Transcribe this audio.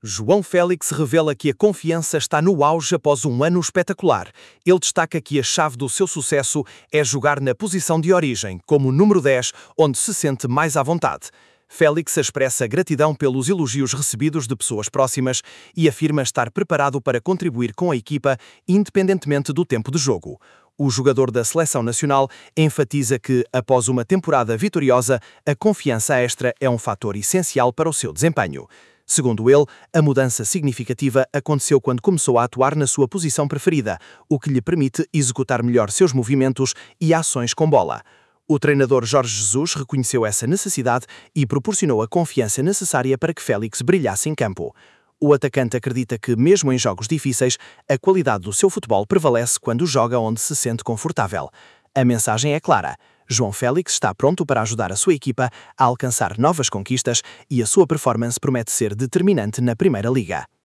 João Félix revela que a confiança está no auge após um ano espetacular. Ele destaca que a chave do seu sucesso é jogar na posição de origem, como número 10, onde se sente mais à vontade. Félix expressa gratidão pelos elogios recebidos de pessoas próximas e afirma estar preparado para contribuir com a equipa, independentemente do tempo de jogo. O jogador da seleção nacional enfatiza que, após uma temporada vitoriosa, a confiança extra é um fator essencial para o seu desempenho. Segundo ele, a mudança significativa aconteceu quando começou a atuar na sua posição preferida, o que lhe permite executar melhor seus movimentos e ações com bola. O treinador Jorge Jesus reconheceu essa necessidade e proporcionou a confiança necessária para que Félix brilhasse em campo. O atacante acredita que, mesmo em jogos difíceis, a qualidade do seu futebol prevalece quando joga onde se sente confortável. A mensagem é clara: João Félix está pronto para ajudar a sua equipa a alcançar novas conquistas e a sua performance promete ser determinante na Primeira Liga.